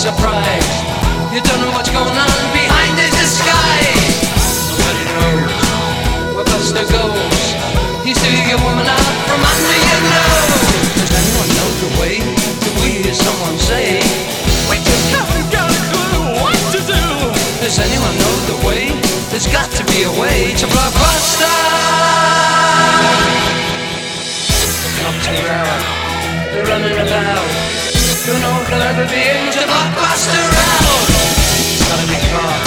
surprise. You don't know what's going on behind his disguise. Nobody knows where Buster goes. He's taking a woman out from under your nose. Does anyone know the way that we hear someone say, we just haven't got a clue what to do? Does anyone know the way? There's got to be a way to Blockbuster. The cops are out, they're running about. Who knows if they'll ever be into Blockbuster out? It's gotta be caught.